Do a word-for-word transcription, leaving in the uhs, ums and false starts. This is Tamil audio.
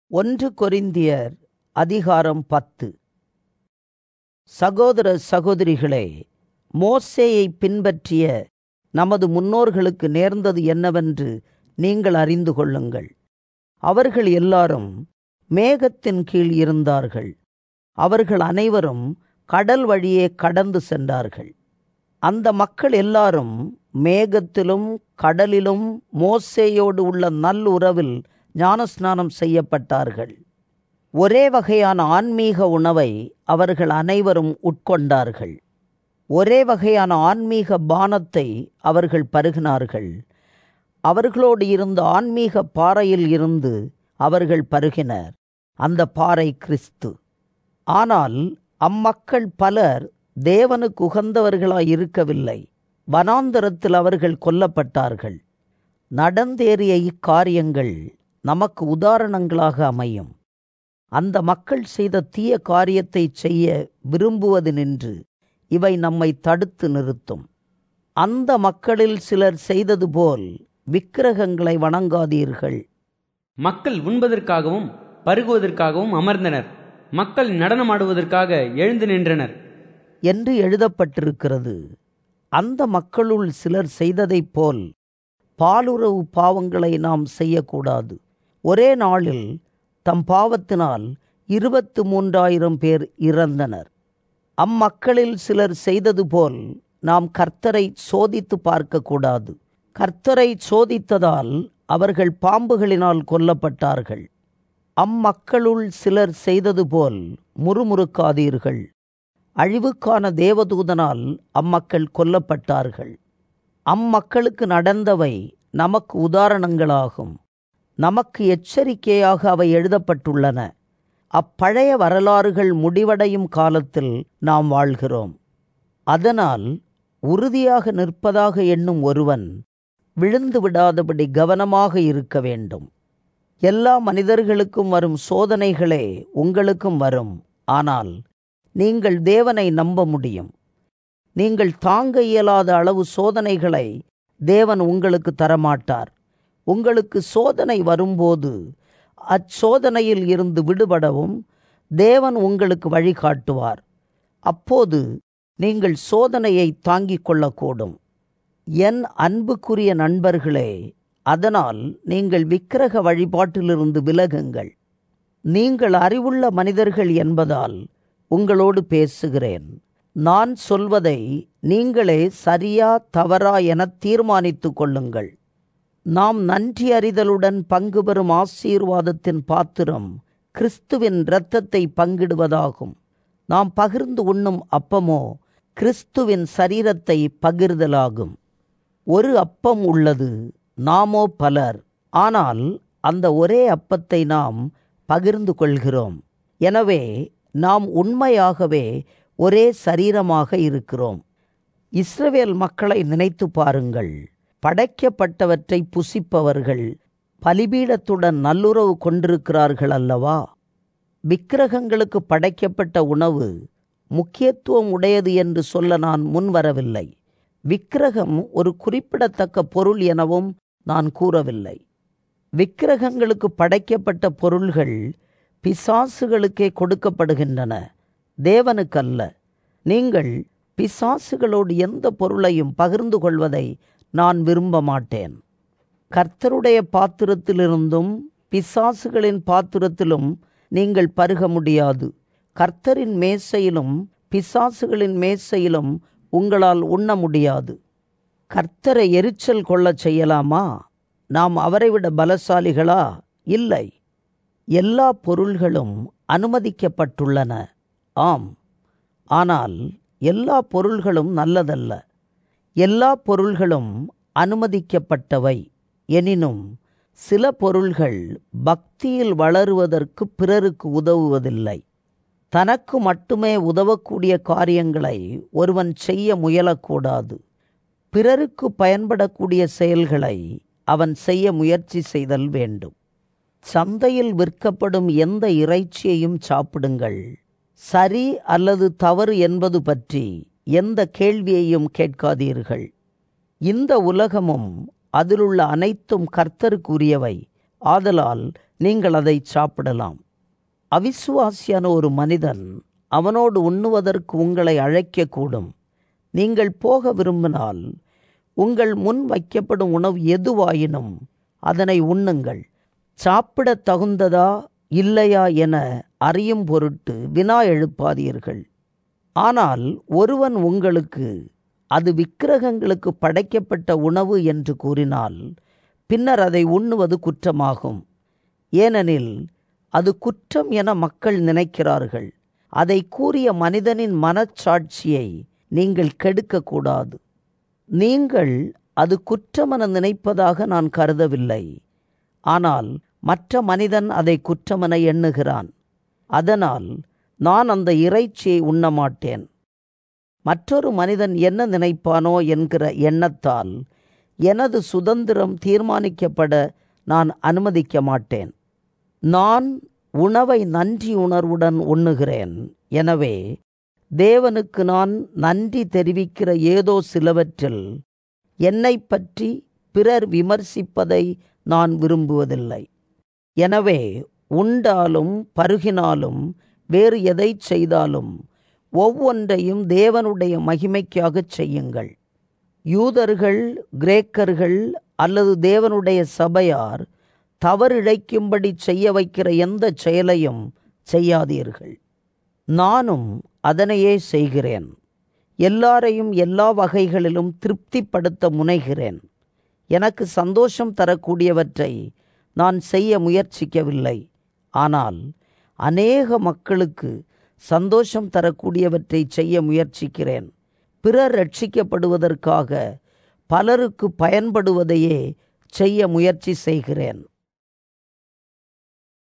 ஒன்று கொரிந்தியர் அதிகாரம் பத்து. சகோதர சகோதரிகளே, மோசேயை பின்பற்றிய நமது முன்னோர்களுக்கு நேர்ந்தது என்னவென்று நீங்கள் அறிந்து கொள்ளுங்கள். அவர்கள் எல்லாரும் மேகத்தின் கீழ் இருந்தார்கள். அவர்கள் அனைவரும் கடல் வழியே கடந்து சென்றார்கள். அந்த மக்கள் எல்லாரும் மேகத்திலும் கடலிலும் மோசேயோடு உள்ள நல்லுறவில் ஞானஸ்நானம் செய்யப்பட்டார்கள். ஒரே வகையான ஆன்மீக உணவை அவர்கள் அனைவரும் உட்கொண்டார்கள். ஒரே வகையான ஆன்மீக பானத்தை அவர்கள் பருகினார்கள். அவர்களோடு இருந்த ஆன்மீக பாறையில் இருந்து அவர்கள் பருகினர். அந்த பாறை கிறிஸ்து. ஆனால் அம்மக்கள் பலர் தேவனுக்கு உகந்தவர்களாய் இருக்கவில்லை. வனாந்தரத்தில் அவர்கள் கொல்லப்பட்டார்கள். நடந்தேறிய இக்காரியங்கள் நமக்கு உதாரணங்களாக அமையும். அந்த மக்கள் செய்த தீய காரியத்தை செய்ய விரும்புவது நின்று இவை நம்மை தடுத்து நிறுத்தும். அந்த மக்களில் சிலர் செய்தது போல் விக்கிரகங்களை வணங்காதீர்கள். மக்கள் உண்பதற்காகவும் பருகுவதற்காகவும் அமர்ந்தனர். மக்கள் நடனமாடுவதற்காக எழுந்து நின்றனர் என்று எழுதப்பட்டிருக்கிறது. அந்த மக்களுள் சிலர் செய்ததைப் போல் பாலுறவு பாவங்களை நாம் செய்யக்கூடாது. ஒரே நாளில் தம் பாவத்தினால் இருபத்து மூன்றாயிரம் பேர் இறந்தனர். அம்மக்களில் சிலர் செய்தது போல் நாம் கர்த்தரை சோதித்து பார்க்கக்கூடாது. கர்த்தரை சோதித்ததால் அவர்கள் பாம்புகளினால் கொல்லப்பட்டார்கள். அம்மக்களுள் சிலர் செய்தது போல் முறுமுறுக்காதீர்கள். அழிவுக்கான தேவதூதனால் அம்மக்கள் கொல்லப்பட்டார்கள். அம்மக்களுக்கு நடந்தவை நமக்கு உதாரணங்களாகும். நமக்கு எச்சரிக்கையாக அவை எழுதப்பட்டுள்ளன. அப்பழைய வரலாறுகள் முடிவடையும் காலத்தில் நாம் வாழ்கிறோம். அதனால் உறுதியாக நிற்பதாக எண்ணும் ஒருவன் விழுந்து விடாதபடி கவனமாக இருக்க வேண்டும். எல்லா மனிதர்களுக்கும் வரும் சோதனைகளே உங்களுக்கும் வரும். ஆனால் நீங்கள் தேவனை நம்ப முடியும். நீங்கள் தாங்க இயலாத அளவு சோதனைகளை தேவன் உங்களுக்கு தரமாட்டார். உங்களுக்கு சோதனை வரும்போது அச்சோதனையில் இருந்து விடுபடவும் தேவன் உங்களுக்கு வழிகாட்டுவார். அப்போது நீங்கள் சோதனையை தாங்கிக் கொள்ளக்கூடும். என் அன்புக்குரிய நண்பர்களே, அதனால் நீங்கள் விக்கிரக வழிபாட்டிலிருந்து விலகுங்கள். நீங்கள் அறிவுள்ள மனிதர்கள் என்பதால் உங்களோடு பேசுகிறேன். நான் சொல்வதை நீங்களே சரியா தவறா என தீர்மானித்து கொள்ளுங்கள். நாம் நன்றி அறிதலுடன் பங்கு பெறும் ஆசீர்வாதத்தின் பாத்திரம் கிறிஸ்துவின் இரத்தத்தை பங்கிடுவதாகும். நாம் பகிர்ந்து உண்ணும் அப்பமோ கிறிஸ்துவின் சரீரத்தை பகிர்தலாகும். ஒரு அப்பம் உள்ளது, நாமோ பலர். ஆனால் அந்த ஒரே அப்பத்தை நாம் பகிர்ந்து கொள்கிறோம். எனவே நாம் உண்மையாகவே ஒரே சரீரமாக இருக்கிறோம். இஸ்ரவேல் மக்களை நினைத்து பாருங்கள். படைக்கப்பட்டவற்றை புசிப்பவர்கள் பலிபீடத்துடன் நல்லுறவு கொண்டிருக்கிறார்கள் அல்லவா? விக்கிரகங்களுக்கு படைக்கப்பட்ட உணவு முக்கியத்துவம் உடையது என்று சொல்ல நான் முன்வரவில்லை. விக்கிரகம் ஒரு குறிப்பிடத்தக்க பொருள் எனவும் நான் கூறவில்லை. விக்கிரகங்களுக்கு படைக்கப்பட்ட பொருள்கள் பிசாசுகளுக்கே கொடுக்கப்படுகின்றன, தேவனுக்கல்ல. நீங்கள் பிசாசுகளோடு எந்த பொருளையும் பகிர்ந்து கொள்வதை நான் விரும்ப மாட்டேன். கர்த்தருடைய பாத்திரத்திலிருந்தும் பிசாசுகளின் பாத்திரத்திலும் நீங்கள் பருக முடியாது. கர்த்தரின் மேசையிலும் பிசாசுகளின் மேசையிலும் உங்களால் உண்ண முடியாது. கர்த்தரை எரிச்சல் கொள்ளச் செய்யலாமா? நாம் அவரை விட பலசாலிகளா? இல்லை. எல்லா பொருள்களும் அனுமதிக்கப்பட்டுள்ளன, ஆம். ஆனால் எல்லா பொருள்களும் நல்லதல்ல. எல்லா பொருள்களும் அனுமதிக்கப்பட்டவை. எனினும் சில பொருள்கள் பக்தியில் வளருவதற்கு பிறருக்கு உதவுவதில்லை. தனக்கு மட்டுமே உதவக்கூடிய காரியங்களை ஒருவன் செய்ய முயலக்கூடாது. பிறருக்கு பயன்படக்கூடிய செயல்களை அவன் செய்ய முயற்சி செய்தல் வேண்டும். சந்தையில் விற்கப்படும் எந்த இறைச்சியையும் சாப்பிடுங்கள். சரி அல்லது தவறு என்பது பற்றி எந்த கேள்வியையும் கேட்காதீர்கள். இந்த உலகமும் அதிலுள்ள அனைத்தும் கர்த்தருக்குரியவை. ஆதலால் நீங்கள் அதை சாப்பிடலாம். அவிசுவாசியான ஒரு மனிதன் அவனோடு உண்ணுவதற்கு உங்களை அழைக்கக்கூடும். நீங்கள் போக விரும்பினால் உங்கள் முன் வைக்கப்படும் உணவு எதுவாயினும் அதனை உண்ணுங்கள். சாப்பிடத் தகுந்ததா இல்லையா என அறியும் பொருட்டு வினா எழுப்பாதீர்கள். ஆனால் ஒருவன் உங்களுக்கு அது விக்கிரகங்களுக்கு படைக்கப்பட்ட உணவு என்று கூறினால் பின்னர் அதை உண்ணுவது குற்றமாகும். ஏனெனில் அது குற்றம் என மக்கள் நினைக்கிறார்கள். அதை கூறிய மனிதனின் மனச்சாட்சியை நீங்கள் கெடுக்கக்கூடாது. நீங்கள் அது குற்றமென நினைப்பதாக நான் கருதவில்லை. ஆனால் மற்ற மனிதன் அதை குற்றமென எண்ணுகிறான். அதனால் நான் அந்த இறைச்சியை உண்ணமாட்டேன். மற்றொரு மனிதன் என்ன நினைப்பானோ என்கிற எண்ணத்தால் எனது சுதந்திரம் தீர்மானிக்கப்பட நான் அனுமதிக்க மாட்டேன். நான் உணவை நன்றி உணர்வுடன் உண்ணுகிறேன். எனவே தேவனுக்கு நான் நன்றி தெரிவிக்கிற ஏதோ சிலவற்றில் என்னை பற்றி பிறர் விமர்சிப்பதை நான் விரும்புவதில்லை. எனவே உண்டாலும் பருகினாலும் வேறு எதை செய்தாலும் ஒவ்வொன்றையும் தேவனுடைய மகிமைக்காகச் செய்யுங்கள். யூதர்கள், கிரேக்கர்கள் அல்லது தேவனுடைய சபையார் தவறிழைக்கும்படி செய்ய வைக்கிற எந்த செயலையும் செய்யாதீர்கள். நானும் அதனையே செய்கிறேன். எல்லாரையும் எல்லா வகைகளிலும் திருப்திப்படுத்த முனைகிறேன். எனக்கு சந்தோஷம் தரக்கூடியவற்றை நான் செய்ய முயற்சிக்கவில்லை. ஆனால் அநேக மக்களுக்கு சந்தோஷம் தரக்கூடியவற்றை செய்ய முயற்சிக்கிறேன். பிறர் ரட்சிக்கப்படுவதற்காக பலருக்கு பயன்படுவதையே செய்ய முயற்சி செய்கிறேன்.